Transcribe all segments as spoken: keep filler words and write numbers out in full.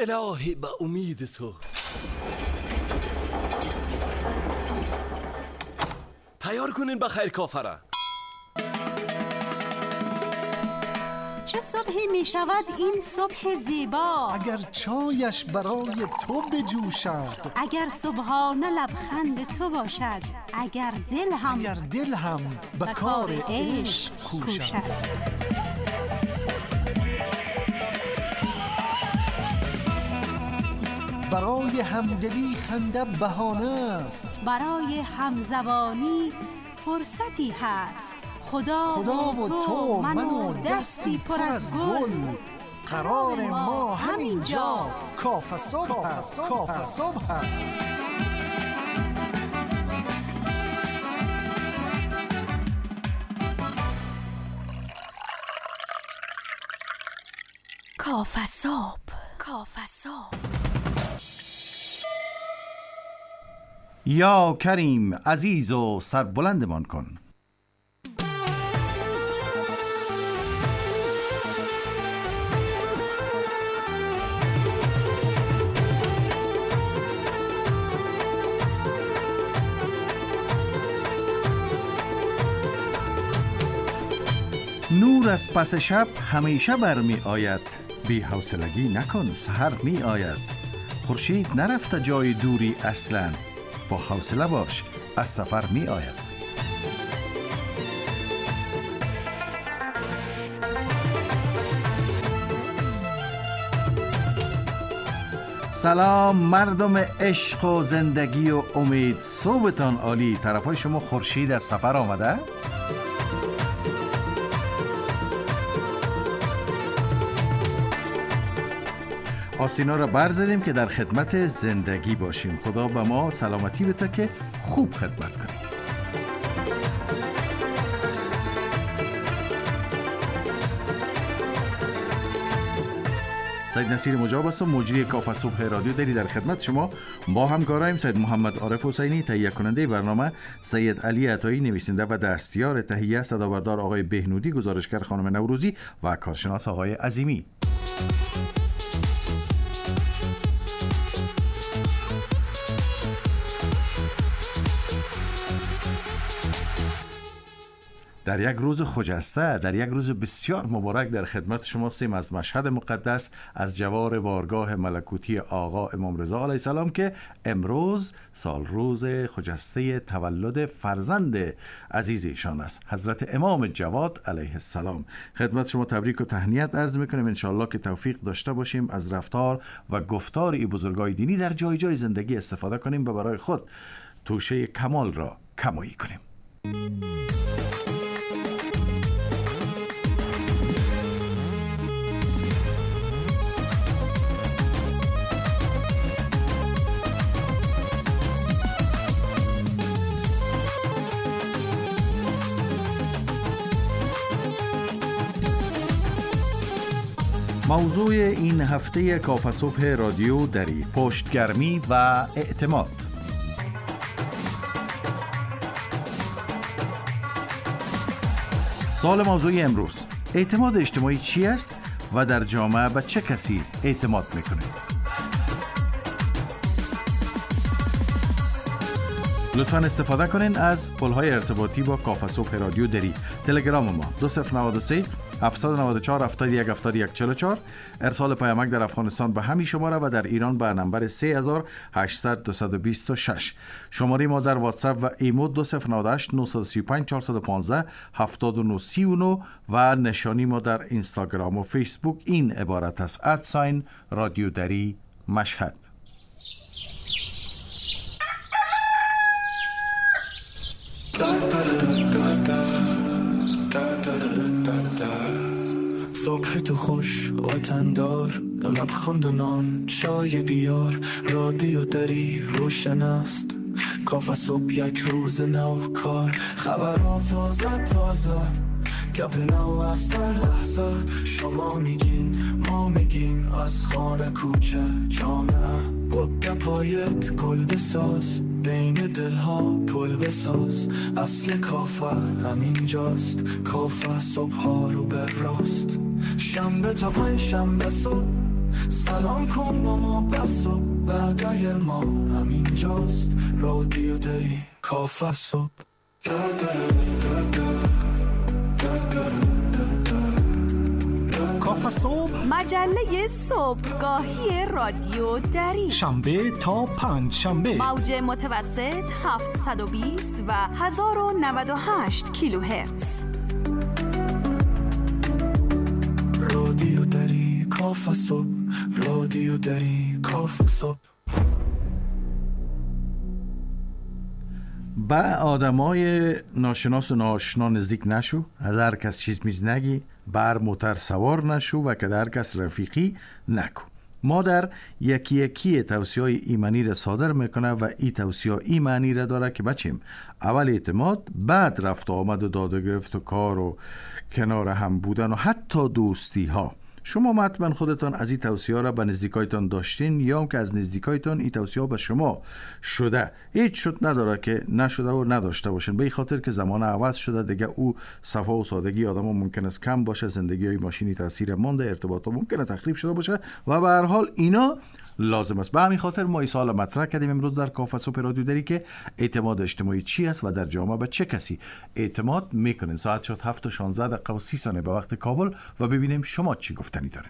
الهی به امید تو. تیار کنین بخیر کافره. چه صبحی می شود این صبح زیبا، اگر چایش برای تو بجوشد، اگر صبحانه لبخند تو باشد، اگر دل هم اگر دل هم به کار عشق کوشد. برای همدلی خنده بهانه است، برای همزبانی فرصتی هست. خدا, خدا و تو من و دستی پر از گل، قرار ما همینجا کافه صبح هست. کافه صبح هست. کافه صبح، کافه صبح. یا کریم عزیز و سربلندمان کن. نور از پس شب همیشه برمی آید، بی حوصلگی نکن سحر می آید. خورشید نرفته جای دوری اصلا، با حوصله باش از سفر می آید. سلام مردم عشق و زندگی و امید، صبحتان عالی. طرفای شما خورشید از سفر آمده؟ آستینا را برزدیم که در خدمت زندگی باشیم. خدا به ما سلامتی بده که خوب خدمت کنیم. سید نصیر مجاب است و مجری کافه صبح رادیو دری در خدمت شما. با همکارایم سید محمد عارف حسینی، تهیه کننده برنامه سید علی عطایی، نویسنده و دستیار تهیه صدابردار آقای بهنودی، گزارشگر خانم نوروزی و کارشناس آقای عظیمی. در یک روز خجسته، در یک روز بسیار مبارک در خدمت شما هستیم از مشهد مقدس، از جوار بارگاه ملکوتی آقا امام رضا علیه السلام که امروز سال روز خجسته تولد فرزند عزیز ایشان است، حضرت امام جواد علیه السلام. خدمت شما تبریک و تهنیت عرض میکنیم. انشالله که توفیق داشته باشیم از رفتار و گفتار این بزرگای دینی در جای جای زندگی استفاده کنیم و برای خود توشه کمال را کمایی کنیم. موضوع این هفته کافه صبح رادیو دری پشتگرمی و اعتماد. سوال موضوعی امروز: اعتماد اجتماعی چی است و در جامعه به چه کسی اعتماد میکنه؟ لطفاً استفاده کنین از پل‌های ارتباطی با کافه صبح رادیو دری. تلگرام ما دو صفر نه سه هفت نه چهار هفت یک هفت یک چهار چهار، ارسال پیامک در افغانستان به همین شماره و در ایران به نمبر سه هزار و هشتصد و بیست و شش. شماره ما در واتساپ و ایمو دو صفر نه هشت نه سه پنج چهار یک پنج هفت نه سه نه و نشانی ما در اینستاگرام و فیسبوک این عبارت است: ادساین رادیو دری مشهد. صبح تو خوش وطندار، لبخند و نان چای بیار، رادیو دری روشن است، کافه صبح یک روز نو کار، خبرات تازه تازه، گپ نو از در لحظه، شما میگین ما میگیم، از خانه کوچه جامعه، با گپایت گل بساز، بین دلها پل بساز، اصل کافه همینجاست، کافه صبح ها رو به راست، شنبه تا پنج شنبه صبح، سلام کن با ما بس و وعده ما همینجاست رادیو دری کافه صبح. کافه صبح مجله صبحگاهی رادیو دری، شنبه تا پنج شنبه، موج متوسط هفتصد و بیست و هزار و نود و هشت کیلوهرتز. رادیو دری کافه صبح، رادیو دری کافه صبح. به آدمای ناشناس و ناشنا نزدیک نشو، از هر کس چیز میز نگی، بر موتر سوار نشو و که در کس رفیقی نکو. مادر یکی یکی توصیه های ایمانی را صادر میکنه و این توصیه ایمانی را داره که بچیم اول اعتماد، بعد رفت آمد و داد و گرفت و کار و کنار هم بودن و حتی دوستی ها. شما حتما خودتان از این توصیه را به نزدیکایتان داشتین یا هم که از نزدیکایتان این توصیه به شما شده. هیچ شد نداره که نشده و نداشته باشین، به این خاطر که زمان عوض شده دیگه. او صفا و سادگی آدم ها ممکن است کم باشه، زندگی های ماشینی تاثیر مانده، ارتباط ها ممکنه تخریب شده باشه و به هر حال اینا لازم است. به همین خاطر ما این سوال مطرح کردیم امروز در کافه صبح رادیو دری که اعتماد اجتماعی چی است و در جامعه به چه کسی اعتماد میکنین. ساعت شد هفت و شانزده دقیقه و سی ثانیه به وقت کابل و ببینیم شما چی گفتنی دارین.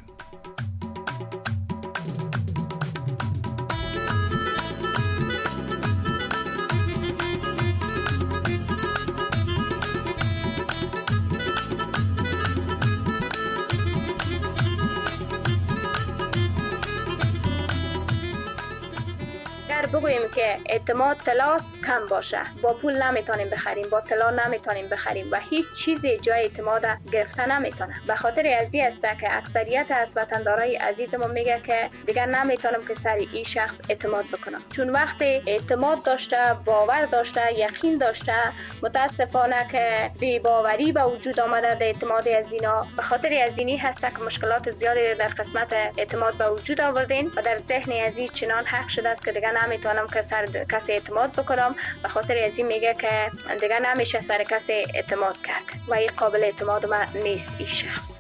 بگوییم که اعتماد طلاست کم باشه، با پول نمیتونیم بخریم، با طلا نمیتونیم بخریم و هیچ چیزی جای اعتماد گرفته نمیتونه. به خاطر ازی است که اکثریت از وطندارای عزیزمون میگه که دیگه نمیتونم که سر این شخص اعتماد بکنم، چون وقتی اعتماد داشته، باور داشته، یقین داشته، متاسفانه که بی باوری به وجود آمده در اعتماد از اینا. به خاطر از اینی هست که مشکلات زیادی در قسمت اعتماد به وجود آوردین و در ذهن ازی چنان حق شده است که دیگه نمیتونم که سر کسی اعتماد بکنم. به خاطر ازی میگه که دیگه نمیشه سر کسی اعتماد کرد و این قابل اعتماد من نیست این شخص.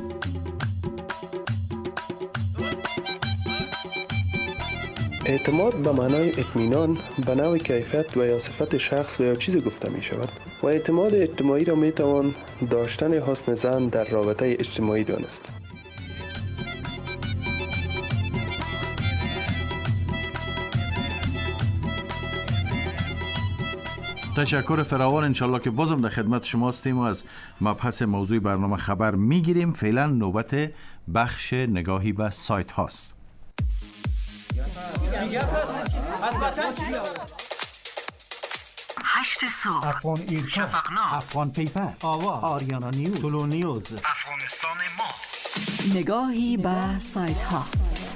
اعتماد به معنای اطمینان به نوع کیفیت و یا صفت شخص و یا چیزی گفته می شود و اعتماد اجتماعی را می توان داشتن حسن ظن در رابطه اجتماعی دانست. تشکر فراوان. انشالله که بازم در خدمت شما هستیم و از مبحث موضوع برنامه خبر میگیریم. فعلا نوبت بخش نگاهی به سایت هاست. هشت صبح، افغان ایرکا، شفقنامه، افغان پیپر، آواز، آریانا نیوز، طلو نیوز، افغانستان ما. نگاهی به سایت ها.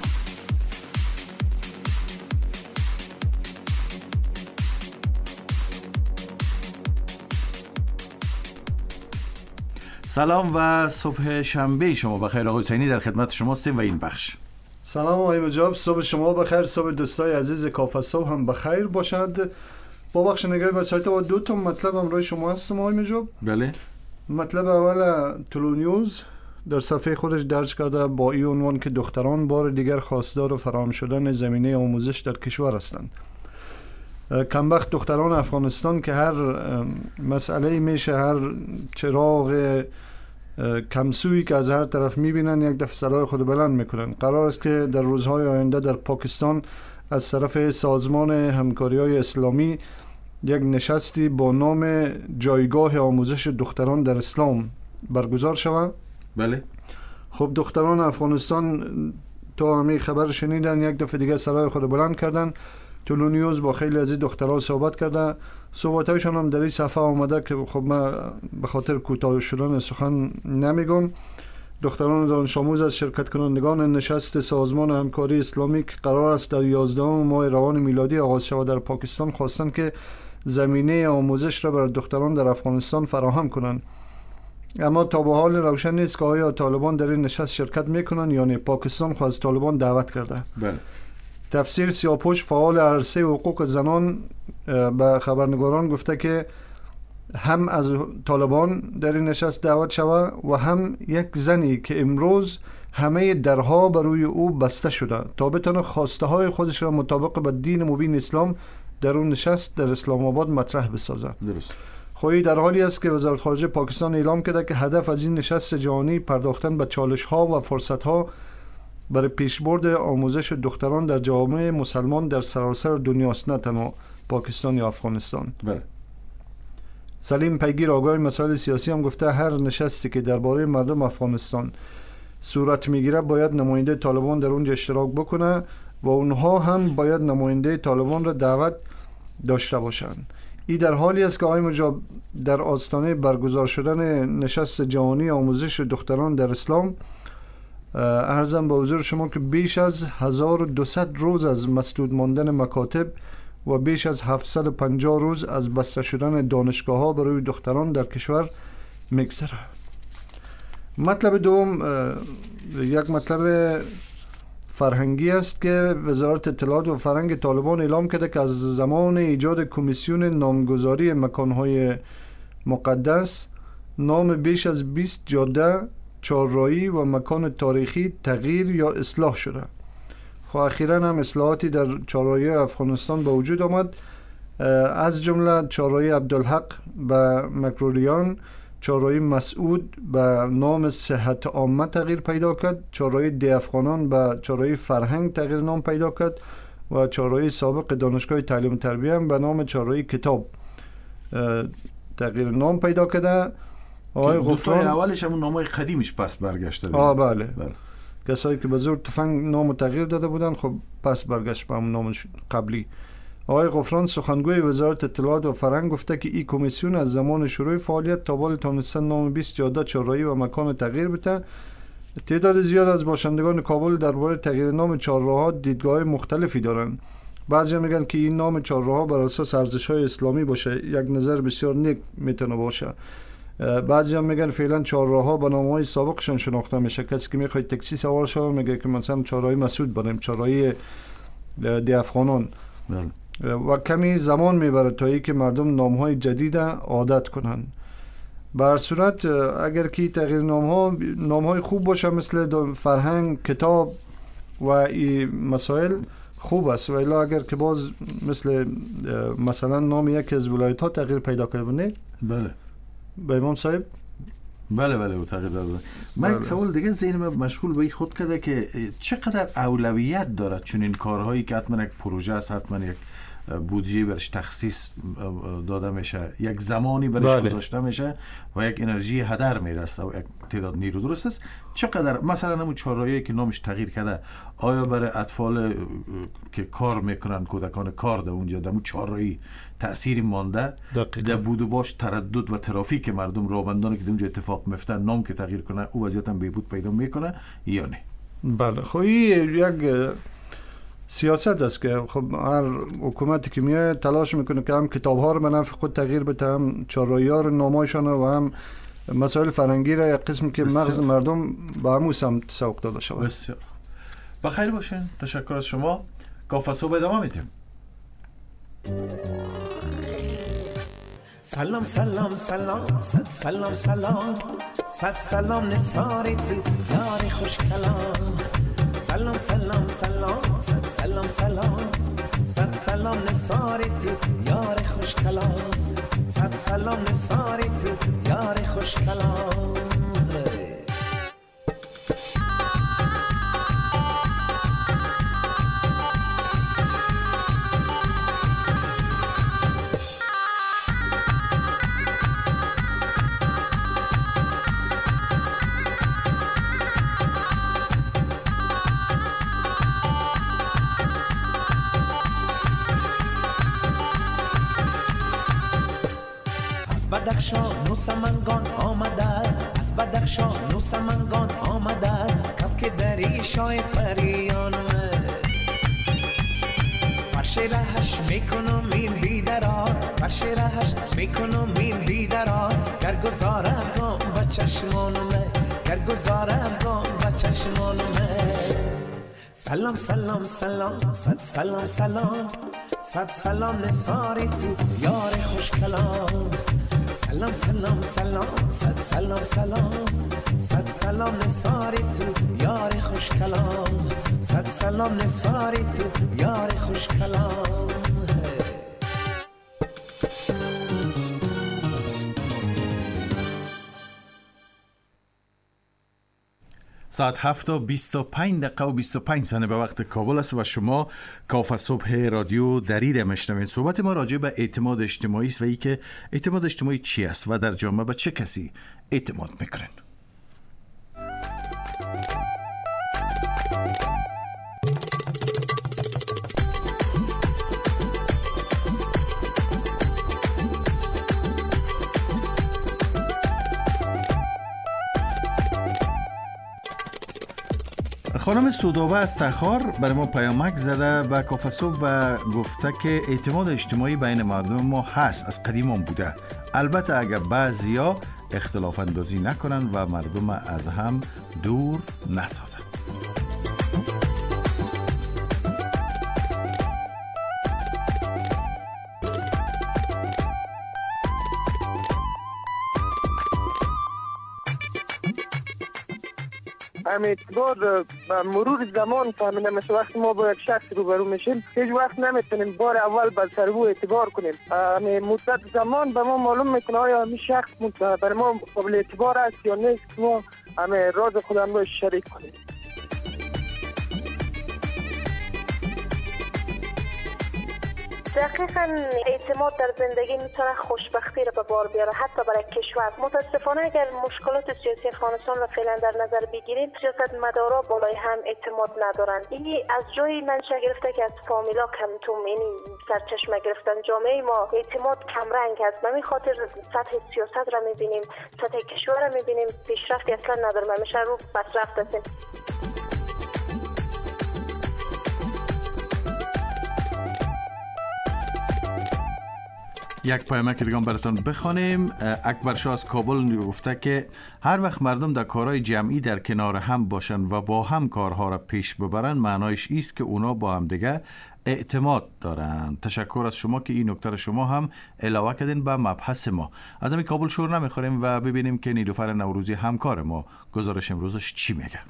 سلام و صبح شنبه شما بخیر. آقای حسینی در خدمت شما هستیم و این بخش. سلام آقای مجاب، صبح شما بخیر، صبح دوستای عزیز کافه صبح هم بخیر باشند. با بخش نگاهی به سایت و دو تا مطلب همراه شما هستم آقای مجاب. بله. مطلب اول طلو نیوز در صفحه خودش درج کرده با این عنوان که دختران بار دیگر خواستار فراهم شدن زمینه آموزش در کشور هستند. کمبخت دختران افغانستان که هر مسئله میشه، هر چراغ کمسویی که از هر طرف میبینن یک دفعه صدای خود بلند میکنن. قرار است که در روزهای آینده در پاکستان از طرف سازمان همکاری های اسلامی یک نشستی با نام جایگاه آموزش دختران در اسلام برگزار شود. بله. خب دختران افغانستان تا همین خبر شنیدن یک دفعه دیگه صدای خود بلند کردن. طلو نیوز با خیلی از این دختران صحبت کرده، صحبتایشان هم در این صفحه آمده که خب من به خاطر کوتاه شدن سخن نمیگم. دختران دانش آموز از شرکت کنندگان نشست سازمان همکاری اسلامی که قرار است در یازدهم ماه روان میلادی آغاز شود در پاکستان خواستند که زمینه آموزش را بر دختران در افغانستان فراهم کنند. اما تا به حال روشن نیست که آیا طالبان در این نشست شرکت میکنند یا نه. پاکستان خود از طالبان دعوت کرده. بله. تفسیر سیاپوش فعال عرصه حقوق زنان به خبرنگاران گفته که هم از طالبان در این نشست دعوت شود و هم یک زنی که امروز همه درها بر روی او بسته شده تا بتونه خواسته های خودش را مطابق با دین مبین اسلام در اون نشست در اسلام آباد مطرح بسازه. درست. خواهی در حالی است که وزارت خارجه پاکستان اعلام کرده که هدف از این نشست جهانی پرداختن به چالش ها و فرصت ها برای پیشبرد آموزش دختران در جامعه مسلمان در سراسر دنیاست، نه تنها پاکستان یا افغانستان. بله. سلیم پیگیر آگاه مسائل سیاسی هم گفته هر نشستی که درباره مردم افغانستان صورت میگیره باید نماینده طالبان در اونجا اشتراک بکنه و اونها هم باید نماینده طالبان را دعوت داشته باشند. این در حالی است که آقای مجاب در آستانه برگزار شدن نشست جهانی آموزش دختران در اسلام عرضم به حضور شما که بیش از هزار و دویست روز از مسدود ماندن مکاتب و بیش از هفتصد و پنجاه روز از بسته شدن دانشگاه ها برای دختران در کشور میگذره. مطلب دوم یک مطلب فرهنگی است که وزارت اطلاعات و فرهنگ طالبان اعلام کرده که از زمان ایجاد کمیسیون نامگذاری مکانهای مقدس نام بیش از بیست جاده، چهارراهی و مکان تاریخی تغییر یا اصلاح شده. خب اخیراً هم اصلاحاتی در چهارراهی افغانستان به وجود آمد، از جمله چهارراهی عبدالحق به مکروریان، چهارراهی مسعود به نام صحت عامه تغییر پیدا کرد، چهارراهی دی افغانان به چهارراهی فرهنگ تغییر نام پیدا کرد و چهارراهی سابق دانشگاه تعلیم و تربیه هم به نام چهارراهی کتاب تغییر نام پیدا کرده. آقای غفران اولش همون نامای قدیمش پس برگشته. آه بله. بله. کسایی که به زور تفنگ نام تغییر داده بودن خب پس برگشت به همون نام قبلی. آقای غفران سخنگوی وزارت اطلاعات و فرهنگ گفته که این کمیسیون از زمان شروع فعالیت تا بالا تونستن نام بیست جاده، چهارراهی و مکان تغییر بده. تعداد زیاد از باشندگان کابل درباره تغییر نام چهارراه‌ها دیدگاه مختلفی دارند. بعضی میگن که این نام چهارراه‌ها بر اساس ارزش‌های اسلامی باشه، یک نظر بسیار نیک میتونه باشه. بعضی هم میگن فعلا چهارراه‌ها به نام‌های سابقشون شناخته میشه. کسی که میخواد تاکسی سوار شه میگه که مثلا چهارراهی مسعود بریم، چهارراهی دی افغانان. و کمی زمان میبره تا ای که مردم نام‌های جدید عادت کنن. به هر صورت اگر که تغییر نام‌ها نام‌های خوب باشه مثل فرهنگ، کتاب و این مسائل خوب است، ولی اگر که باز مثل مثلا نام یکی از ولایت‌ها تغییر پیدا کنه. بله. به امام صاحب بله بله او تغییر داده. من یک سوال دیگه ذهنم مشغول به این خود کرده که چقدر اولویت دارد چون این کارهایی که حتما یک پروژه است، حتما یک بودجه برش تخصیص داده میشه، یک زمانی برش بله. گذاشته میشه و یک انرژی هدر میرسه و یک تعداد نیرو. درست است؟ چقدر مثلا همون چهارراهی که نامش تغییر کرده، آیا برای اطفال که کار میکنن، کودکان کار در اونجا در اون چهارراهی تأثیری مانده؟ در بود و باش تردد و ترافیک مردم، رابندانی که در اونجا اتفاق میفته، نام که تغییر کنه او وضعیت هم بهبود پیدا میکنه یا نه؟ بله. خب یک سیاست است که خب هر حکومتی که میاد تلاش میکنه که هم کتاب ها رو به نفع خود تغییر بده، هم چهارراهی ها رو نامایشان و هم مسائل فرهنگی را یک قسم که مغز مردم به همون سمت سوق داده شود. بسیار بخیر باشین. تشکر از شما. کافه صبح ادامه میدیم. سلام سلام سلام صد سلام سلام صد سلام نثاری تو یار خوش کلام. سلام سلام سلام صد سلام سلام صد سلام نثاری تو یار خوش کلام. صد سلام نثاری تو یار خوش کلام. بدخشان و سمنگان آمده، از بدخشان و سمنگان آمده، کبک دری شای پریان فرش رهش میکنم این دیده را، فرش رهش میکنم این دیده را، گر گذارم گام با چشمانومه، گر گذارم گام با چشمانومه. سلام سلام سلام صد سلام سلام صد سلام نثاری تو یار خوش کلام. سلام سلام سلام صد سلام سلام صد سلام نثاری تو یار خوش کلام صد سلام نثاری تو یار خوش کلام. ساعت هفت و بیست و پنج دقیقه و بیست و پنج ثانیه به وقت کابل است و شما کافه صبح رادیو دریره میشنوید. صحبت ما راجع به اعتماد اجتماعی است و ای که اعتماد اجتماعی چی است و در جامعه به چه کسی اعتماد میکنن. خانم سودابه از تخار برای ما پیامک زده و کافه صبح و گفته که اعتماد اجتماعی بین مردم ما هست، از قدیمان بوده، البته اگر بعضیا اختلاف اندازی نکنن و مردم از هم دور نسازن. اعتبار به مرور زمان فهمیده مثل وقتی ما با یک شخص روبرو میشیم هیچ وقت نمیتونیم بار اول به سر او اعتبار کنیم. مدت زمان به ما معلوم میکنه آیا همین شخص برای ما قابل اعتبار است یا نیست که ما همه راز خودم رو شریک کنیم. دقیقاً اعتماد در زندگی میتونه خوشبختی رو به بار بیاره، حتی برای کشور. متاسفانه اگر مشکلات سیاسی افغانستان رو فعلا در نظر بگیریم، سیاستمدارا بالای هم اعتماد ندارن. این از جای منشأ گرفته که از فامیلا کمتوم این سرچشمه گرفتن. جامعه ما اعتماد کم رنگ است. به همین خاطر سطح سیاست را میبینیم، سطح کشور را میبینیم پیشرفتی اصلا نداریم، همیشه رو پس رفت هستیم. یک پیامک دیگه براتون بخوانیم. اکبر شاه از کابل گفته که هر وقت مردم در کارهای جمعی در کنار هم باشن و با هم کارها را پیش ببرن، معنایش است که اونا با هم دیگه اعتماد دارن. تشکر از شما که این نکته شما هم علاوه کردین به مبحث ما. از همین کابل شور نمیخوریم و ببینیم که نیلوفر نوروزی همکار ما گزارش امروزش چی میگه.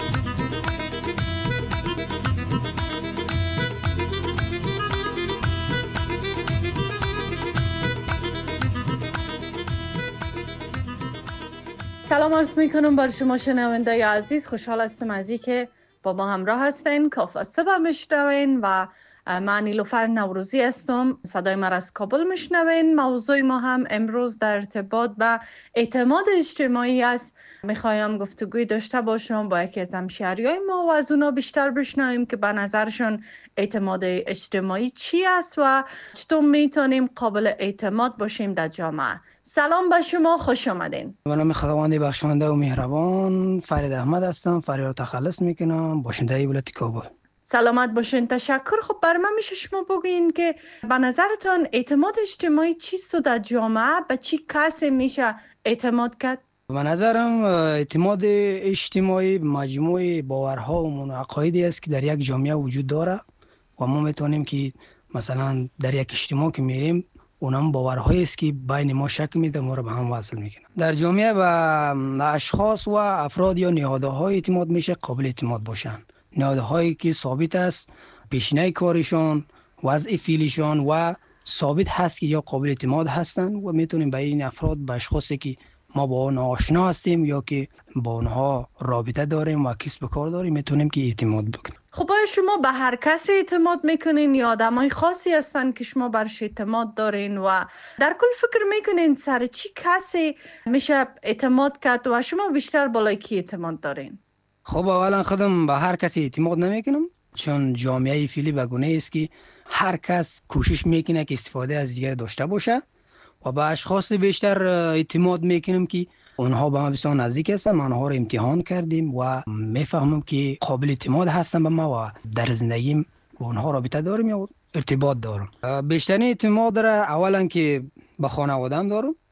سلام عرض میکنم بر شما شنونده عزیز. خوشحال هستم از این که با ما همراه هستین. کافه صبح میشنوین و من نیلوفر نوروزی هستم. صدای من از کابل میشنوین. موضوع ما هم امروز در ارتباط با اعتماد اجتماعی است. میخوایم گفتگوی داشته باشم با یکی از همشهریای ما و از اونا بیشتر بشنویم که به نظرشون اعتماد اجتماعی چی است و چطور میتونیم قابل اعتماد باشیم در جامعه. سلام به شما، خوش آمدین. به نام خداوند بخشنده و مهربان، فرید احمد هستم. فرید رو تخلص میکنم، باشنده ولایت کابل. سلامت باشین. تشکر. خب برای من میشه شما بگین که به نظرتون اعتماد اجتماعی چیست و در جامعه به چی کسی میشه اعتماد کرد؟ به نظرم اعتماد اجتماعی مجموعه باورها و عقایدی است که در یک جامعه وجود داره و ما میتونیم که مثلا در یک اجتماع که میریم اونم باورهایی است که بین ما شک میده، ما رو به هم وصل میکنه. در جامعه و اشخاص و افراد یا نهادهای اعتماد میشه قابل اعتماد باشن. نهادهایی که ثابت است، پیشینه کارشان، وضع فعلیشان و ثابت هست که یا قابل اعتماد هستند و میتونیم به این افراد، به اشخاصی که ما با آنها آشنا هستیم یا که با آنها رابطه داریم و کسب کار داریم میتونیم که اعتماد بکنیم. خب آیا شما به هر کسی اعتماد میکنین یا آدمای خاصی هستن که شما برش اعتماد دارین و در کل فکر میکنین سر چی کسی میشه اعتماد کرد و شما بیشتر بالای کی اعتماد دارین؟ خب اولا خودم به هر کسی اعتماد نمیکنم، چون جامعه فعلی بگونه است که هر کس کوشش میکنه که استفاده از دیگر داشته باشه و به اشخاص بیشتر اعتماد میکنم که اونها به ما بسیار نزدیک هستن. ما اونها رو امتحان کردیم و میفهمم که قابل اعتماد هستن به ما و در زندگیم با اونها رابطه دارم یا ارتباط دارم. بیشترین اعتماد داره اولا که به خانواده‌ام دارم،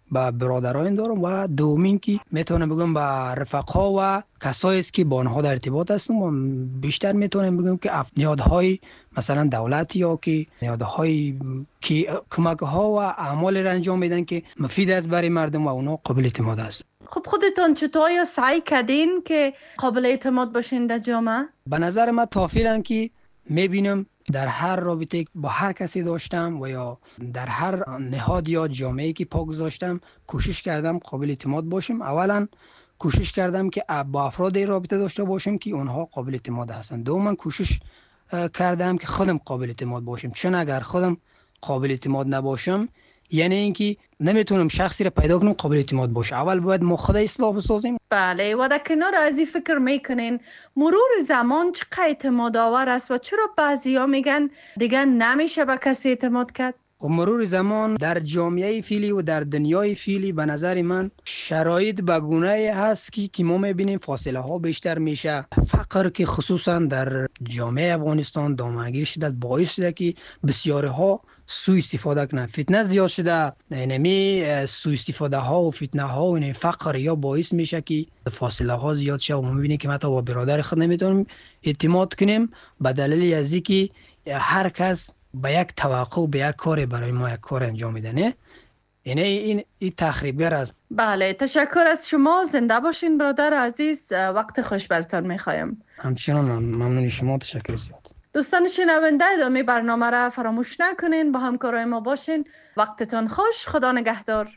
با برادران دارم و دومین که میتونم بگم با رفقا و کسایی است که با آنها در ارتباط هستم و بیشتر میتونم بگم که نیازهای مثلا دولت یا که نیازهای که کمک ها و اعمال را انجام میدن که مفید است برای مردم و اونا قابل اعتماد است. خب خودتون چطور یا سعی کردین که قابل اعتماد باشین در جامعه؟ به نظر من تا فعلا که میبینم در هر رابطه با هر کسی داشتم و یا در هر نهاد یا جامعه‌ای که پا گذاشتم کوشش کردم قابل اعتماد باشم. اولا کوشش کردم که با افراد رابطه داشته باشم که اونها قابل اعتماد هستند. دوما کوشش کردم که خودم قابل اعتماد باشم، چون اگر خودم قابل اعتماد نباشم یعنی اینکه نمیتونم شخصی را پیدا کنم قابل اعتماد باشه. اول باید ما خود اصلاح بسازیم. بله، و در کنار از این فکر میکنین مرور زمان چقدر اعتماد آور است و چرا بعضیا میگن دیگه نمیشه به کسی اعتماد کرد؟ و مرور زمان در جامعه فعلی و در دنیای فعلی به نظر من شرایط بگونه هست که که ما میبینیم فاصله ها بیشتر میشه. فقر که خصوصا در جامعه افغانستان دامنگیری شده باعث شده که بسیاری ها سوء استفاده کنن. فتنه زیاد شده، یعنی سوء استفاده ها و فتنه ها و این فقر یا باعث میشه که فاصله ها زیاد شه و ما میبینیم که حتی با برادر خود نمیتونیم اعتماد کنیم به دلیل از اینکه هر کس به یک توقع به یک کار برای ما یک کار انجام میده. نه یعنی این این تخریبگر است. بله، تشکر از شما. زنده باشین برادر عزیز. وقت خوش براتون میخوایم. همچنان ممنون شما. تشکر زیاد. دوستان شنونده ادامه برنامه را فراموش نکنین، با همکارای ما باشین. وقتتون خوش. خدا نگهدار.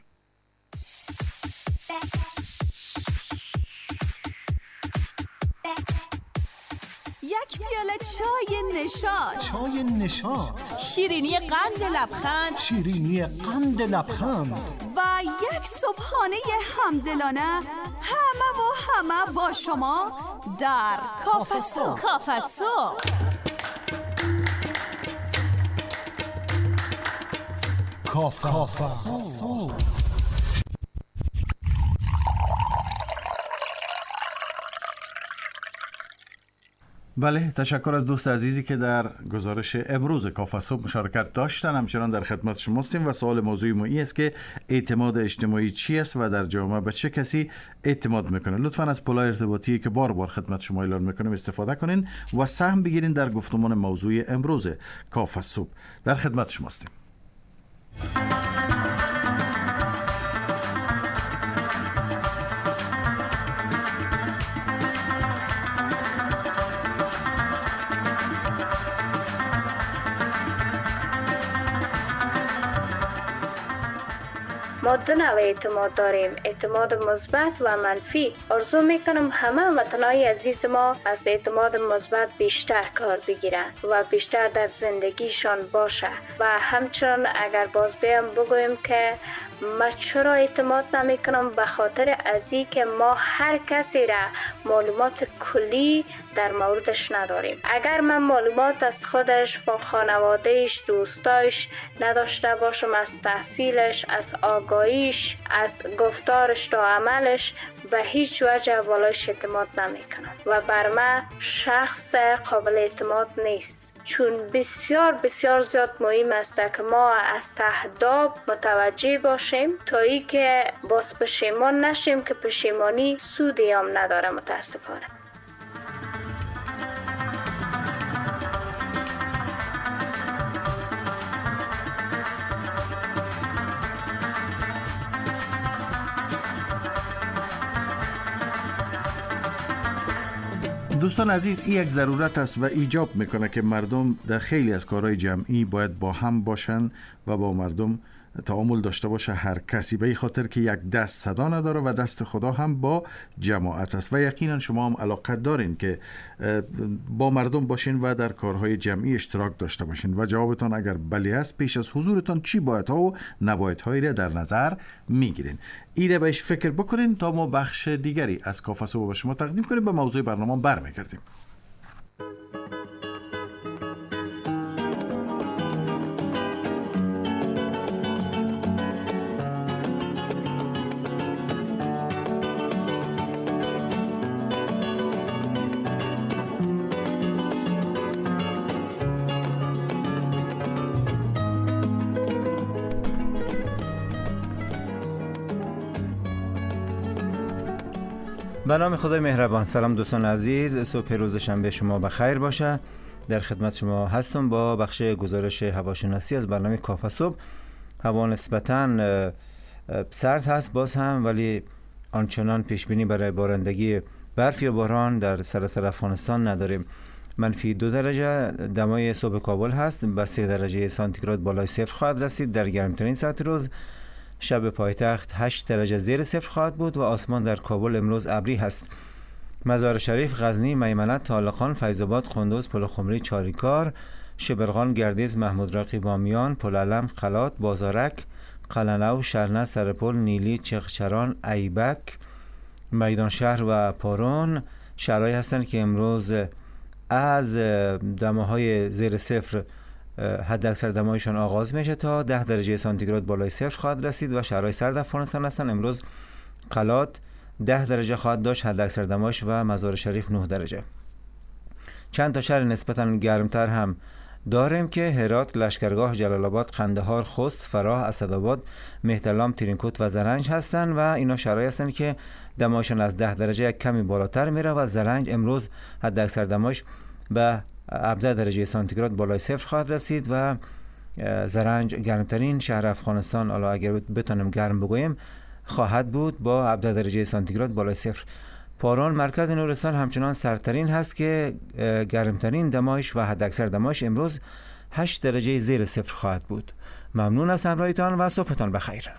یک پیاله چای نشاط، چای نشاط، شیرینی قند لبخند، شیرینی قند لبخند و یک صبحانه همدلانه، همه و همه با شما در کافه صبح. کافه صبح کافه صبح. بله، تشکر از دوست عزیزی که در گزارش امروز کافه صبح مشارکت داشتن. همچنان در خدمت شما هستیم و سوال موضوعی ما است که اعتماد اجتماعی چی است و در جامعه به چه کسی اعتماد میکنه. لطفاً از پلای ارتباطی که بار بار خدمت شما اعلان میکنیم استفاده کنین و سهم بگیرین در گفتمان موضوع امروز کافه صبح. در خدمت شما هستیم. ما دو نوع اعتماد داریم، اعتماد مثبت و منفی. آرزو میکنم همه وطنای عزیز ما از اعتماد مثبت بیشتر کار بگیرن و بیشتر در زندگیشان باشه. و همچنان اگر باز بیم بگویم که ما چرا اعتماد نمی کنم، به خاطر از این که ما هر کسی را معلومات کلی در موردش نداریم. اگر من معلومات از خودش، با خانوادهش، دوستایش نداشته باشم، از تحصیلش، از آگاهیش، از گفتارش تا عملش، به هیچ وجه بالایش اعتماد نمی کنم و بر من شخص قابل اعتماد نیست. چون بسیار بسیار زیاد مهم است که ما از تهداب متوجه باشیم تا ای که باز پشیمان نشیم که پشیمانی سودی هم نداره متاسفانه. دوستان عزیز، این یک ضرورت است و ایجاب میکنه که مردم در خیلی از کارهای جمعی باید با هم باشن و با مردم تعامل داشته باشه. هر کسی به این خاطر که یک دست صدا نداره و دست خدا هم با جماعت است و یقینا شما هم علاقه دارین که با مردم باشین و در کارهای جمعی اشتراک داشته باشین و جوابتان اگر بله است، پیش از حضورتان چی باید ها و نباید هایی را در نظر میگیرین. ایره بهش فکر بکنین تا ما بخش دیگری از کافه صبح به شما تقدیم کنیم. به موضوع برنامه برمیگردیم. به نام خدای مهربان. سلام دوستان عزیز، صبح روز شنبه شما بخیر باشه. در خدمت شما هستم با بخش گزارش هواشناسی از برنامه کافه صبح. هوا نسبتاً سرد هست باز هم، ولی آنچنان پیش بینی برای بارندگی برف یا باران در سراسر افغانستان نداریم. منفی دو درجه دمای صبح کابل هست، به سه درجه سانتیگراد بالای صفر خواهد رسید در گرمترین ساعت روز. شب پایتخت هشت درجه زیر صفر خواهد بود و آسمان در کابل امروز ابری هست. مزار شریف، غزنی، میمنه، طالقان، فیض‌آباد، قندوز، پلخمری، چاریکار، شبرغان، گردیز، محمود راقی، بامیان، پلعلم، قلات، بازارک، قلنو، شرنه، سرپل، نیلی، چغچران، ایبک، میدان شهر و پارون شهرهایی هستند که امروز از دماهای زیر صفر حد اکثر دمایشان آغاز میشه تا ده درجه سانتیگراد بالای صفر خواهد رسید و شهرهای سرد افغانستان هستند. امروز قلات ده درجه خواهد داشت حد اکثر دمایش و مزار شریف نه درجه. چند تا شهر نسبتاً گرمتر هم داریم که هرات، لشکرگاه، جلال آباد، قندهار، خوست، فراه، اسدآباد، مهترلام، ترینکوت و زرنج هستند و اینا شهرهایی هستند که دمایشان از ده درجه یک کمی بالاتر میره و زرنج امروز حد اکثر دمایش به هفده درجه سانتیگراد بالای صفر خواهد رسید و زرنج گرمترین شهر افغانستان، حالا اگر بتونم گرم بگویم، خواهد بود با هفده درجه سانتیگراد بالای صفر. پارون، مرکز نورستان همچنان سردترین هست که گرمترین دمایش و حد اکثر دمایش امروز هشت درجه زیر صفر خواهد بود. ممنون از همراهیتان و صبحتان بخیر.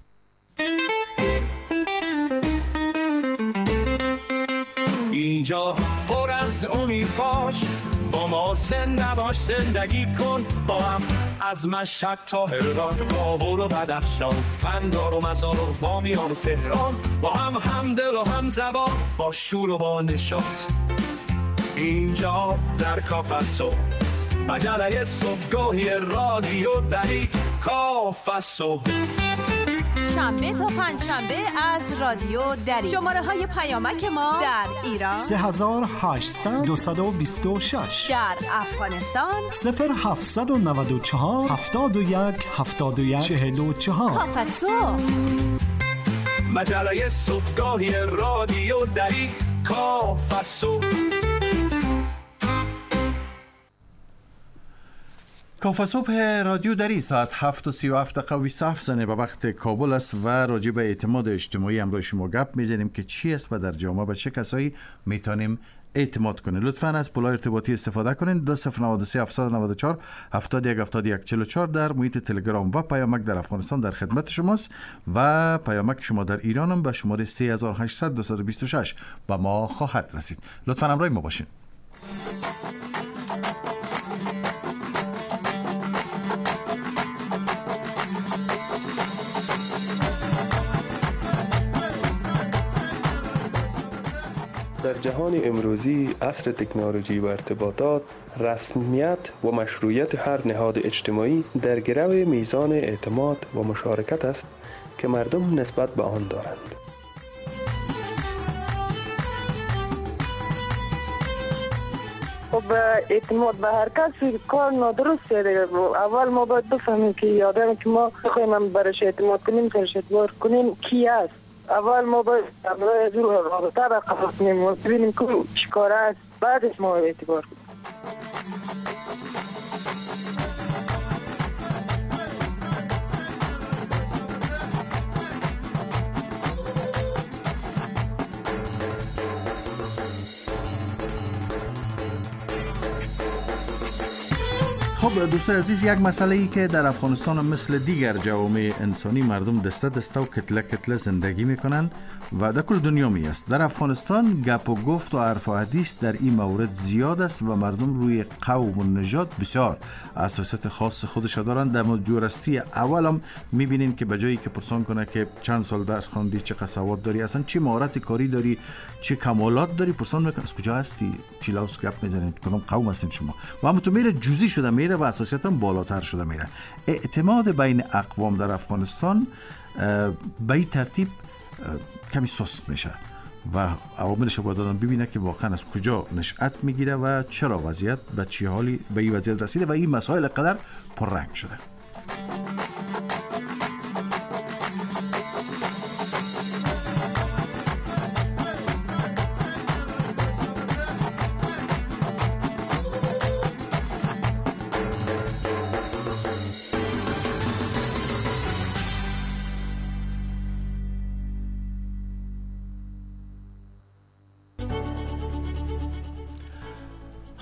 اینجا پر از امید باش، با ما زنده باش، زندگی کن با هم. از مشهد تا هرات، کابل و بدخشان، قندهار و مزار و بامیان و تهران، با هم همدل و هم زبان، با شور و با نشاط. اینجا در کافه صبح، مجله صبحگاهی رادیو دری کافه صبح، شنبه تا پنجشنبه از رادیو دری. شماره های پیامک ما در ایران سه هزار و هشتصد دویست و بیست و شش، در افغانستان صفر هفتصد و نود و چهار هفتاد و یک هفتاد و یک چهل و چهار. کافه صبح، مجله صبحگاهی رادیو دری کافه صبح. کافه صبح رادیو دری ساعت هفت و سی و هفت دقیقه و بیست و هفت ثانیه به وقت کابل است و راجع به اعتماد اجتماعی امروز شما گپ میزنیم که چی است و در جامعه به چه کسایی میتونیم اعتماد کنیم. لطفاً از پلای ارتباطی استفاده کنین. دو صفر نه سه هفت نه چهار هفتاد و یک هفتاد و یک چهل و چهار در محیط تلگرام و پیامک در افغانستان در خدمت شماست و پیامک شما در ایران هم به شماره سه هزار و هشتصد دویست و بیست و شش به ما خواهد رسید. لطفاً همراه ما باشین. در جهان امروزی عصر تکنولوژی و ارتباطات، رسمیت و مشروعیت هر نهاد اجتماعی در گرو میزان اعتماد و مشارکت است که مردم نسبت به آن دارند. خب اعتماد به هر کس کار نادرسته دیگه. اول ما باید بفهمیم که یادم که ما بخوایم برش اعتماد کنیم، برش اعتبار کنیم کی است. اول ما باید برای از اون رابطه را قبول کنیم و ببینیم که چی کار است، بعدش ما اعتبار کنیم. خب دوستان عزیز، یک مسئله ای که در افغانستان مثل دیگر جوامع انسانی مردم دسته دسته و کتله کتله زندگی میکنن و در کل دنیا می است. در افغانستان گپ و گفت و حرف و حدیث در این مورد زیاد است و مردم روی قوم و نژاد بسیار اساسیت خاص خودش دارند. در مجورستی اولم میبینین که به جایی که پرسان کنه که چند سال درس خواندی، چه سواد داری، اصلا چه مهارت کاری داری، چه کمالات داری، پرسان میکنه از کجا هستی، چی لاس گپ میزنید، کدام قوم هستین شما، و همونطور میره جزئی شده میره و اساسیت هم بالاتر شده میره. اعتماد بین اقوام در افغانستان به این ترتیب کمی سست میشه و عواملش باید آدم ببینه که واقعا از کجا نشأت میگیره و چرا وضعیت به چه حالی به این وضعیت رسیده و این مسائل قدر پررنگ شده.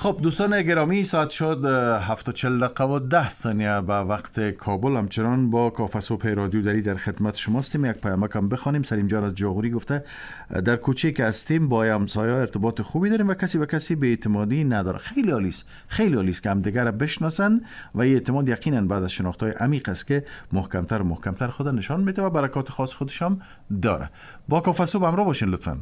خب دوستان گرامی، ساعت شد هفت و چهل دقیقه و ده ثانیه به وقت کابل. همچنان با کافه صبح رادیو دری در خدمت شماستیم. یک پیامک هم بخوانیم. سلیم جان از جاغوری گفته در کوچه که هستیم با همسایه‌ها ارتباط خوبی داریم و کسی به کسی به اعتمادی نداره. خیلی عالی است، خیلی عالی است که همدیگر را بشناسن و این اعتماد یقینا بعد از شناخت‌های عمیق است که محکمتر و محکمتر خود نشان میده و برکات خاص خودش هم داره. با کافه صبح همراه باشین لطفاً.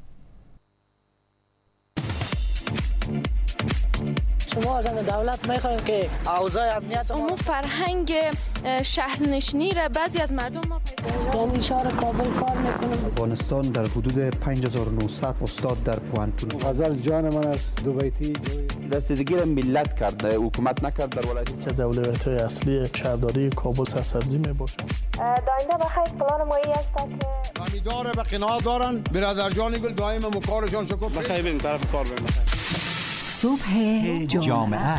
شما از دولت میخوایم که اوضاع امنیت امور فرهنگ شهرنشینی را بعضی از مردم ما پیدا در شهر کابل کار میکنم. افغانستان در حدود پنج هزار و نهصد استاد در پوانتون. غزل جان من است دوبیتی دستگیر ملت کرده، حکومت نکرد در ولایت. از اولویت‌های اصلی شهرداری کابل سرسبزی میباشد. داینده بخیر پلان مایی است که خریدار به قناعت دارن. برادر جان گل دائم مکارشان شکر. بخیر بریم طرف کار بریم. صبح جامعه.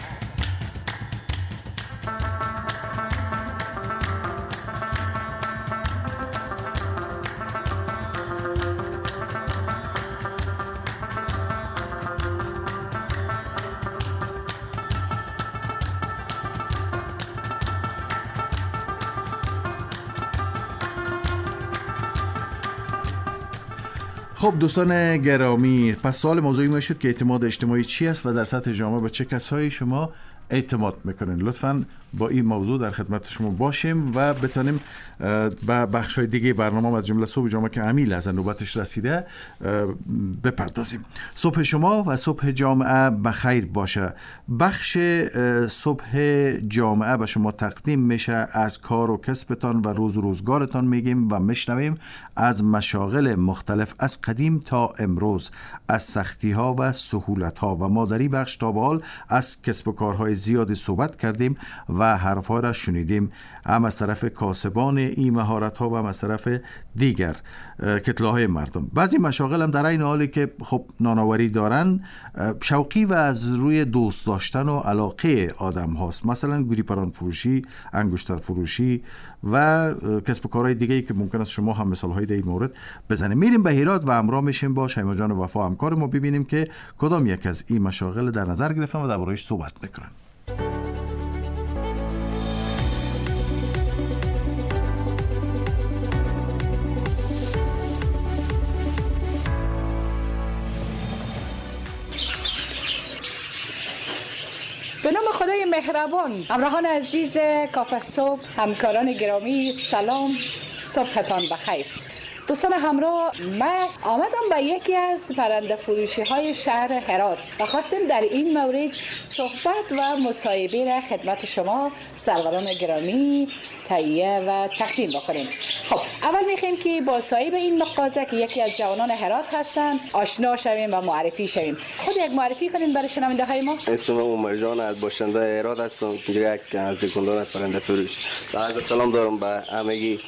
خب دوستان گرامی، پس سوال موضوعی ما شد که اعتماد اجتماعی چی است و در سطح جامعه به چه کسایی شما اعتماد میکنین. لطفاً با این موضوع در خدمت شما باشیم و بتونیم به بخش‌های دیگه برنامه از جمله صبح جامعه که امیل از نوبتش رسیده بپردازیم. صبح شما و صبح جامعه بخیر باشه. بخش صبح جامعه به شما تقدیم میشه. از کار و کسبتان و روز و روزگارتان میگیم و میشنویم از مشاغل مختلف از قدیم تا امروز، از سختی ها و سهولت ها، و ما در این بخش تا به حال از کسب و کارهای زیادی صحبت کردیم و حرفها را شنیدیم، هم از طرف کاسبان این مهارت ها و هم از طرف دیگر کتله های مردم. بعضی مشاغل هم در این حالی که خب نانآوری دارن، شوقی و از روی دوست داشتن و علاقه آدم هاست. مثلا گوری پران فروشی، انگشتر فروشی و کسب و کارهای دیگه که ممکن است شما هم مثال های در این مورد بزنیم. میریم به هرات و همراه میشیم با شیما جان وفا همکار ما، ببینیم که کدام یک از این مشاغل در نظر گرفتن و درباره‌اش صحبت میکنن. به نام خدای مهربان، همراهان عزیز کافه صبح، همکاران گرامی، سلام، صبحتان بخیر. دوستان همراه، من آمدم به یکی از پرنده فروشی های شهر هرات و خواستیم در این مورد صحبت و مصاحبه را خدمت شما سروران گرامی تهیه و تقدیم بکنیم. خب اول میخوایم که با صاحب این مغازه که یکی از جوانان هرات هستن آشنا شویم و معرفی شویم. خود یک معرفی کنین برای شنونده های ما. اسمم عمر جان از باشنده هرات هستم، اینجا یک از دکاندار پرنده فروش. سلام دارم به همگی.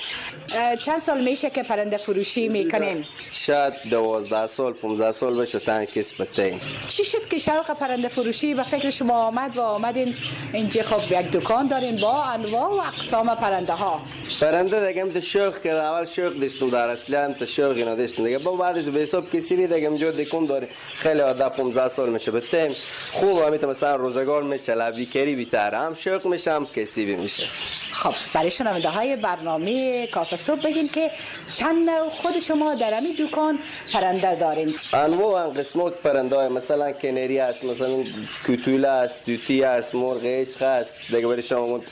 چند سال میشه که پرنده فروشی میکنین؟ شاید دوازده سال پانزده سال بشه تن کسب تین. چی شد که شوق پرنده فروشی به فکر شما آمد و آمدین اینجا؟ خب یک دکان دارین با انواع و اقسام پرنده ها. پرنده دیگه هم شوق کرد، اول شوق داشتم در اصل هم تا شوقی نداشتم دیگه، با بعدش به حساب کسی بی دیگه اینجا دکان داره خیلی عادت پانزده سال میشه به تیم خوب همیت مثلا روزگار میچله بیکری بیتر هم شوق میشه هم کسی بی میشه. خب برای شنونده های برنامه کافه صبح بگین که چند نوع خود شما در همین دکان پرنده دارین؟ انواع و قسمات پرنده های مثلا کنری است، مثلا کوتوله است، توتی است، مرغ عشق است، دیگه برای شما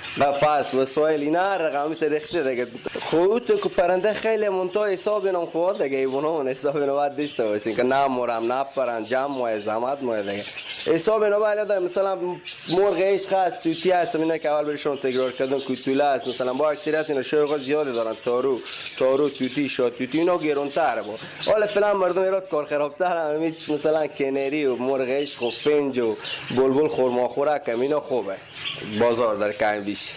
قفس و سویل اینا رقمی ترخته دیگه. خود تو که پرنده خیلی منتها حساب نام خود دیگه ایوانون حساب نو داشته باشین که نه مرم نه پرند جمع و زحمت مو دیگه حساب نو باید مثلا مرغ عشق است، توتی است، اینا که اول برشون تکرار کردن، کوتوله است مثلا با اکثریت اینا شوق زیاد دارن، تارو تارو توتی شاد توتی اینا گرونتره با حالا فعلا مردم ایراد کار خرابتر همین مثلا کنری و مرغ عشق و فنج و بلبل خرما خوراک اینا خوبه بازار در کم بیش.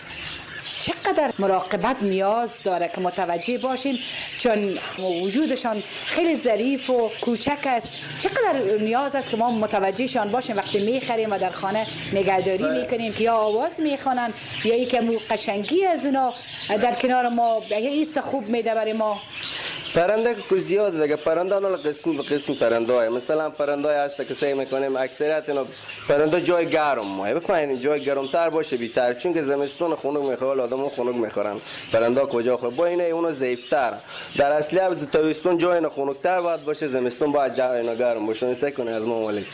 چقدر مراقبت نیاز داره که متوجه باشیم چون وجودشان خیلی ظریف و کوچک است، چقدر نیاز است که ما متوجهشان باشیم وقتی میخریم و در خانه نگهداری میکنیم که یا آواز میخوانن یا یک قشنگی از اونا در کنار ما یه ایست خوب میده برای ما. پرنده که زیاده دیگه. پرنده اون قسم به قسم پرنده های مثلا پرنده های هست که سعی میکنیم اکثریت اینا پرنده جای گرم ما بفهمین جای گرم تر باشه بیتر، چون که زمستون خنک میخواد آدمو خنک میخورن. پرنده کجا خو با اینا اونو ضعیف تر. در اصلی از تابستون جای اینا خنک تر باید باشه، زمستون باید جای اینا گرم باشه. نسبت کنه از ما مالک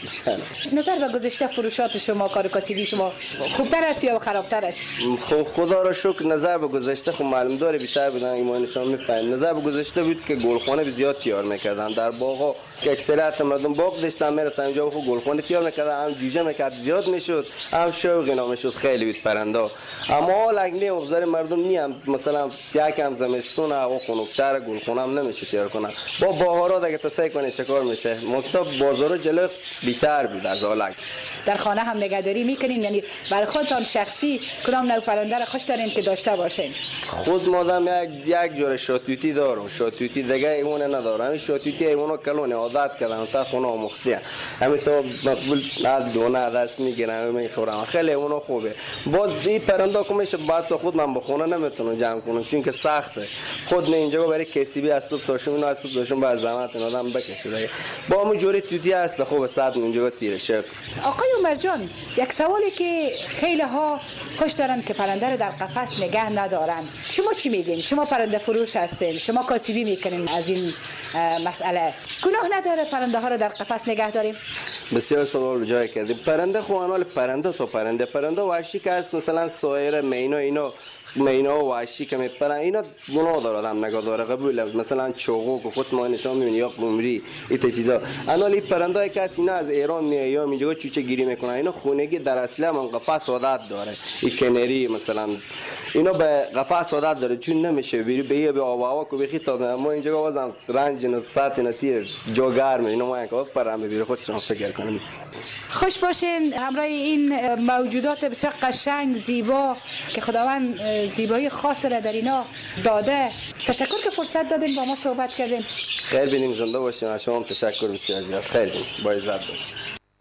نظر به گذشته فروشات شما، کار کسبی شما خوبتر است یا خرابتر است؟ خدا را شکر نظر به گذشته خب معلوم داره بیشتر بودن ایمان شما میفهمید. نظر به گذشته بود که گلخانه زیاد تیار میکردن در باغا که اکثریت مردم باغ داشتن میرفتن اونجا خب گلخانه تیار میکردن، هم جوجه میکرد زیاد میشد، هم شوق اینا میشد خیلی بود پرنده. اما حالا اگه مبزر مردم نیم مثلا یکم زمستون هوا خنک‌تر گلخانه هم نمیشه تیار کنن. با بهارا دیگه تا سعی کنه چه کار میشه. مکتب بازار جلو بیشتر بود از حالک. در خانه هم نگهداری میکنین؟ یعنی برای خودتان شخصی کدام نوع پرنده را خوش دارین که داشته باشین؟ خود مادام یک یک جور شاتوتی دارم، شاتوتی دیگه ایمون ندارم. همین شاتوتی ایمونو کلونه عادت کردم تا خونه آموخته. همین تو مقبول از دونه دست میگیرم میخورم، خیلی اونو خوبه. باز این پرنده که میشه بعد تو خود من به خونه نمیتونم جمع کنم چون که سخته. خود نه اینجا برای کسبی از صبح تا شام از صبح تا شام با زحمت آدم بکشه دیگه. با همون جوری توتی است خوب صد اینجا تیره شه. آقای عمر جان، یک سوالی که خیلی ها خوش دارن که پرنده رو در قفس نگه ندارن، شما چی میگین؟ شما پرنده فروش هستین، شما کاسبی میکنین از این مسئله، گناه نداره پرنده ها رو در قفس نگه داریم؟ بسیار سوال به جای کردیم. پرنده خوانال پرنده تو پرنده پرنده وحشی که است مثلا سایر مینا اینا مینا و وحشی که میپرن اینا گناه داره آدم نگاه داره قبول. مثلا چوغو که خود ما نشان میبینی یا قمری این چیزا. انالی پرنده که از اینا از ایران میاد یا اینجا چوچه گیری میکنن اینا خونگی در اصل من قفس عادت داره. این کنری مثلا اینا به قفس عادت داره چون نمیشه بری به به آب و هوا کو بخی تا ما اینجا بازم رنج نه ساعت نه تیر جو گرم اینا ما یک وقت پرنده بیر خودشون فکر کنیم. خوش باشین همراه این موجودات بسیار قشنگ زیبا که خداوند زیبایی خاص را در اینا داده. تشکر که فرصت دادین با ما صحبت کردین. خیر بینیم، زنده باشین. شما هم تشکر بسیار زیاد. خیلی با عزت باشین.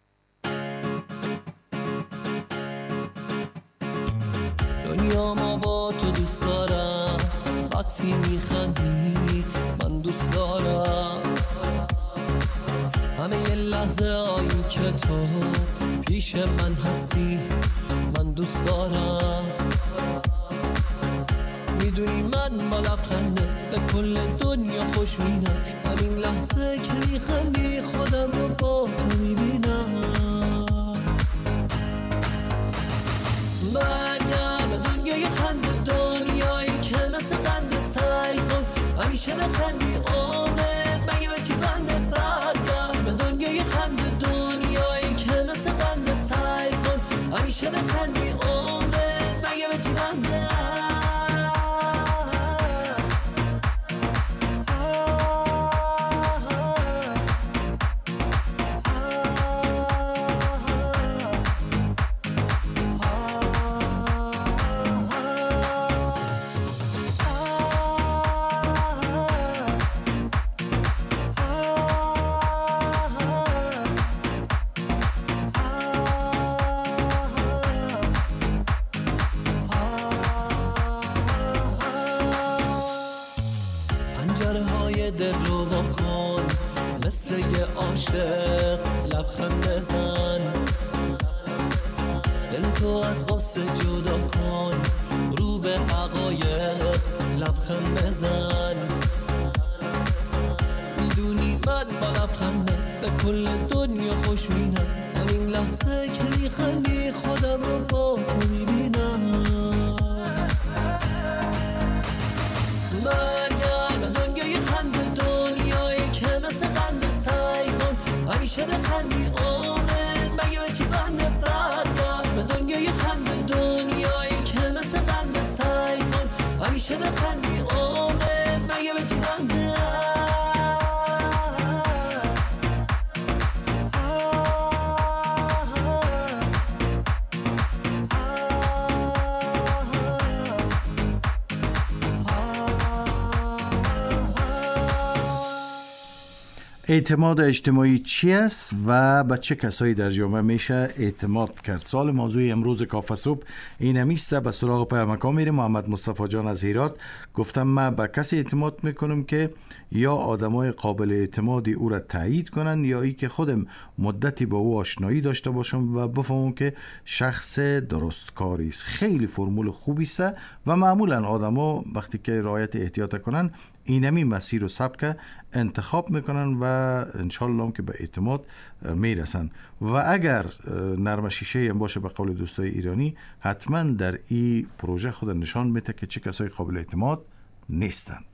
دنیا ما با تو دوست دارم، وقتی میخندی من دوست دارم، همه یه لحظه هایی که تو پیش من هستی من دوست دارم. میدونی من با لبخندت به کل دنیا خوش مینم، همین لحظه که میخندی خودم رو با تو میبینم. برگرد به دنیای خنده، دنیایی که مثل قنده، سعی کن همیشه بخندی عمرت مگه به چی بنده. برگرد به دنیای خنده، دنیایی که مثل قنده، سعی کن همیشه بخندی عمرت مگه به چی بنده. عاشق لبخند بزن، دل تو از غصه جدا کن، رو به حقایق لبخند بزن. میدونی من با لبخندت به کل دنیا خوش مینم، همین لحظه که میخندی خودم رو با تو میبینم. برگرد به دنیای خنده، دنیایی که مثل قنده، سعی کن همیشه بخندی عمرت مگه به چی بنده. برگرد به دنیای خنده، دنیایی که مثل قنده، سعی کن همیشه بخندی عمرت مگه به چی بنده. اعتماد اجتماعی چی است و به چه کسایی در جامعه میشه اعتماد کرد؟ سوال موضوع امروز کافه صبح این همیسته. به سراغ پیامک‌ها میریم. محمد مصطفی جان از هرات گفتم من به کسی اعتماد میکنم که یا آدمای قابل اعتمادی او را تایید کنن یا ای که خودم مدتی با او آشنایی داشته باشم و بفهمم که شخص درستکاری است. خیلی فرمول خوبی است و معمولا آدما وقتی که رعایت احتیاط کنن اینمی مسیر و سبک انتخاب میکنن و انشالله هم که به اعتماد میرسن و اگر نرم شیشه هم باشه به قول دوستای ایرانی حتما در این پروژه خود نشان میده که چه کسای قابل اعتماد نیستند.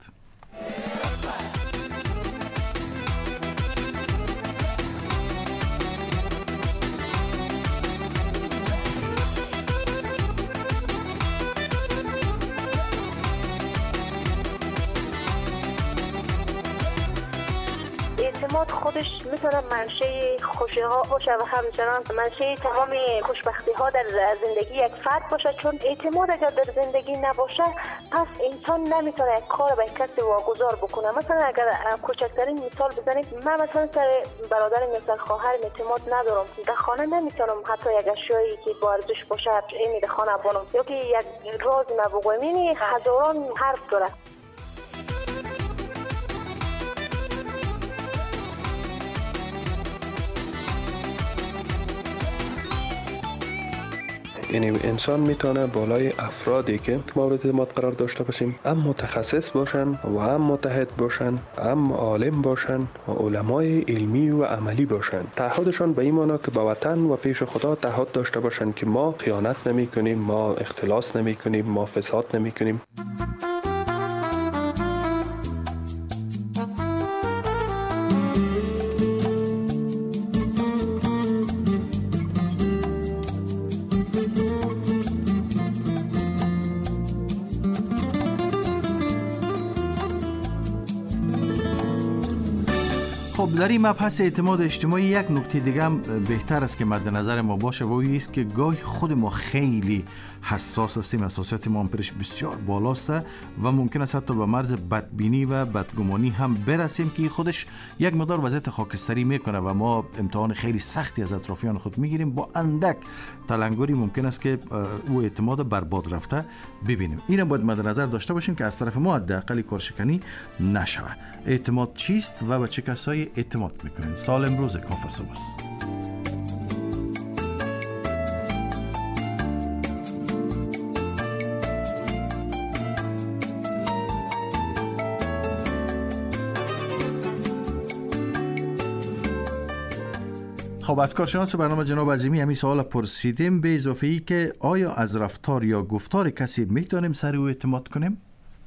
اعتماد خودش میتونه منشه خوشی ها باشه و همچنان منشه تمام خوشبختی ها در زندگی یک فرد باشه، چون اعتماد اگر در زندگی نباشه پس انسان نمیتونه یک کار به کسی واگذار بکنه. مثلا اگر کوچکترین مثال بزنید، من مثلا سر برادرم یا سر خواهرم اعتماد ندارم، در خانه نمیتونم حتی یک اشیایی که با ارزش باشه این در خانه بانم یا که یک راز نبگویم، یعنی هزاران حرف داره. یعنی انسان میتونه بالای افرادی که مورد اعتماد قرار داشته باشیم، هم متخصص باشن و هم متحد باشن، هم عالم باشن و علمای علمی و عملی باشن. تعهدشان به این معنی که به وطن و پیش خدا تعهد داشته باشن که ما خیانت نمی کنیم، ما اختلاس نمی کنیم، ما فساد نمی کنیم. خب در این مبحث اعتماد اجتماعی یک نکته دیگه هم بهتر است که مد نظر ما باشه و این است که گاهی خود ما خیلی حساس هستیم، حساسیت ما امپرش بسیار بالاست و ممکن است حتی به مرز بدبینی و بدگمانی هم برسیم که خودش یک مقدار وضعیت خاکستری میکنه و ما امتحان خیلی سختی از اطرافیان خود میگیریم. با اندک تلنگری ممکن است که او اعتماد برباد رفته ببینیم. اینو باید مد نظر داشته باشیم که از طرف ما حداقل کارشکنی نشود. اعتماد چیست و به چه کسایی اعتماد میکنین؟ سال امروز کافه صبح است. خب از کارشناس برنامه جناب عظیمی همین سوال پرسیدیم به اضافه ای که آیا از رفتار یا گفتار کسی میتونیم سر او اعتماد کنیم؟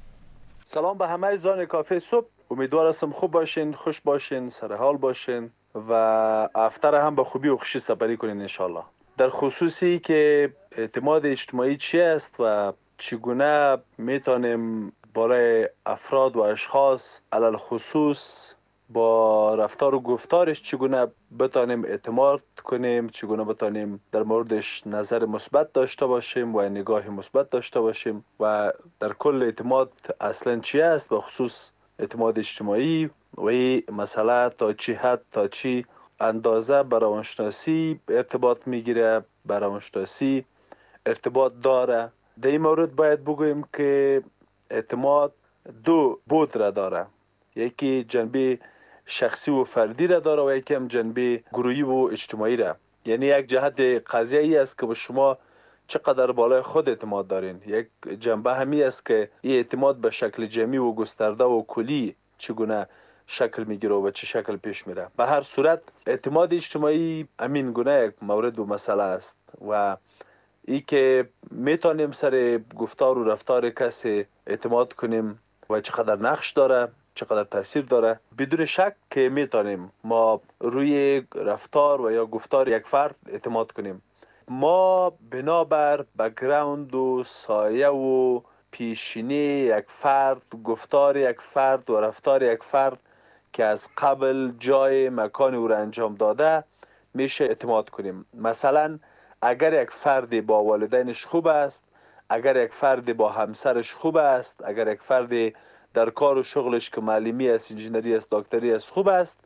سلام به همه عزیزان کافه صبح، امیدوار هستم خوب باشین، خوش باشین، سر حال باشین و افتر هم به خوبی و خوشی سپری کنین انشالله. در خصوصی که اعتماد اجتماعی چی است و چگونه میتونیم برای افراد و اشخاص علل خصوص با رفتار و گفتارش چگونه بتانیم اعتماد کنیم، چگونه بتانیم در موردش نظر مثبت داشته باشیم و نگاه مثبت داشته باشیم و در کل اعتماد اصلا چی است، به خصوص اعتماد اجتماعی و این مسئله تا چی حد تا چی اندازه به روانشناسی ارتباط میگیره، به روانشناسی ارتباط داره. در این مورد باید بگوییم که اعتماد دو بود را داره، یکی جنبه شخصی و فردی را داره و یکی هم جنبه گروهی و اجتماعی را. یعنی یک جهت قضیه ای است که به شما چقدر بالای خود اعتماد دارین، یک جنبه همی است که این اعتماد به شکل جمعی و گسترده و کلی چگونه شکل میگیره و به چه شکل پیش میره. به هر صورت اعتماد اجتماعی امین گونه یک مورد و مسئله است و ای که میتونیم سر گفتار و رفتار کسی اعتماد کنیم و چقدر نقش داره، چقدر تاثیر داره، بدون شک که میتونیم ما روی رفتار و یا گفتار یک فرد اعتماد کنیم. ما بنابر بک‌گراند و سایه و پیشینی یک فرد، گفتار یک فرد و رفتار یک فرد که از قبل جای مکان او را انجام داده میشه اعتماد کنیم. مثلا اگر یک فرد با والدینش خوب است، اگر یک فرد با همسرش خوب است، اگر یک فرد در کار و شغلش که معلمی است، انجینری است، دکتری است خوب است،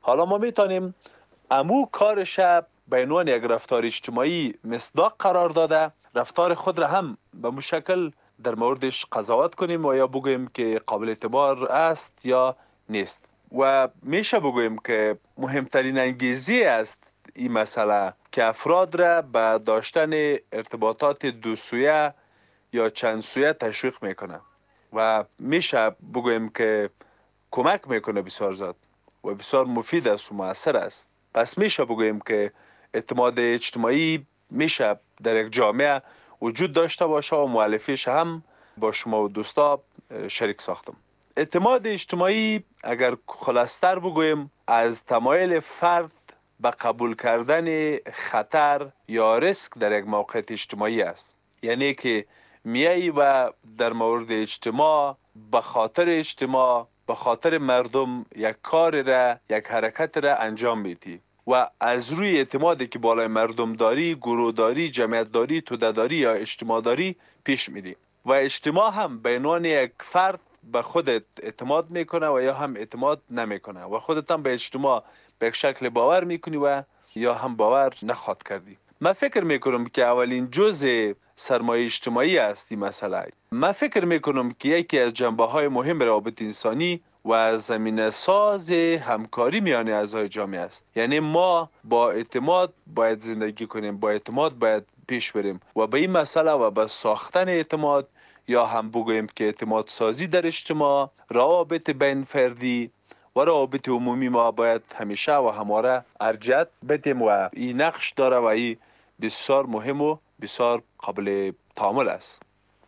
حالا ما میتونیم امو کارش به عنوان یک رفتار اجتماعی مصداق قرار داده، رفتار خود را هم به مشکل در موردش قضاوت کنیم و یا بگوییم که قابل اعتبار است یا نیست. و میشه بگوییم که مهمترین انگیزه است این مسئله که افراد را به داشتن ارتباطات دو سویه یا چند سویه تشویق میکنه و میشه بگوییم که کمک میکنه بسیار زیاد و بسیار مفید است و مؤثر است. پس میشه بگوییم که اعتماد اجتماعی میشه در یک جامعه وجود داشته باشه و مؤلفیش هم با شما و دوستا شریک ساختم. اعتماد اجتماعی اگر خلاصتر بگوییم از تمایل فرد به قبول کردن خطر یا ریسک در یک موقعیت اجتماعی است. یعنی که میایی و در مورد اجتماع به خاطر اجتماع به خاطر مردم یک کار را یک حرکت را انجام میدی و از روی اعتمادی که بالای مردم داری، گروه داری، جمعیت داری، توده داری یا اجتماع داری پیش میری و اجتماع هم به عنوان یک فرد به خودت اعتماد میکنه و یا هم اعتماد نمیکنه و خودت هم به اجتماع به یک شکل باور میکنی و یا هم باور نخواد کردی. من فکر میکنم که اولین جزء سرمایه اجتماعی است این مسئله. من فکر میکنم که یکی از جنبه های مهم روابط انسانی و زمینه ساز همکاری میان اعضای جامعه است. یعنی ما با اعتماد باید زندگی کنیم، با اعتماد باید پیش بریم و به این مسئله و به ساختن اعتماد یا هم بگوییم که اعتماد سازی در اجتماع، روابط بین فردی و روابط عمومی ما باید همیشه و همواره ارجحیت بدیم و این نقش داره و این بسیار مهم و بسیار قابل تأمل است.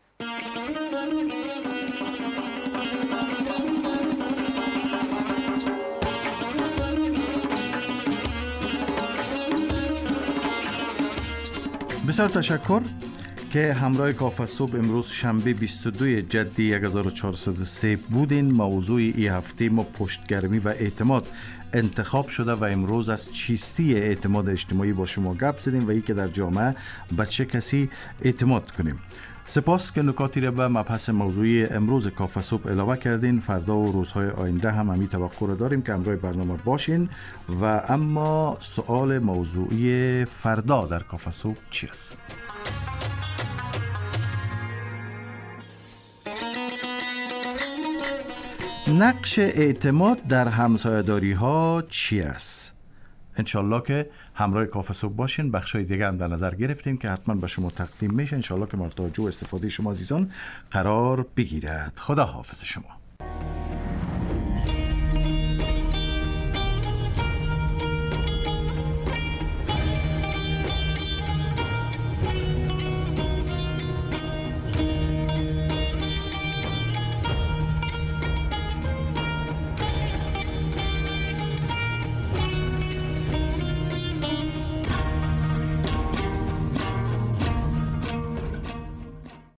بسیار تشکر که همراه کافه صبح امروز شنبه بیست و دو جدی هزار و چهارصد و سه بودین. موضوع این هفته ما پشتگرمی و اعتماد انتخاب شده و امروز از چیستی اعتماد اجتماعی با شما گپ زدیم و این که در جامعه به چه کسی اعتماد کنیم. سپاس که نکاتی را به مبحث موضوعی امروز کافه صبح علاوه کردین. فردا و روزهای آینده هم همین توقع را داریم که همراه برنامه باشین. و اما سوال موضوعی فردا در کافه صبح چی است؟ نقش اعتماد در همسایه‌داری ها چی است؟ انشالله که همراه کافه صبح باشین. بخشای دیگر هم در نظر گرفتیم که حتما به شما تقدیم میشه. انشالله که مورد توجه و استفاده شما عزیزان قرار بگیرد. خدا حافظ شما.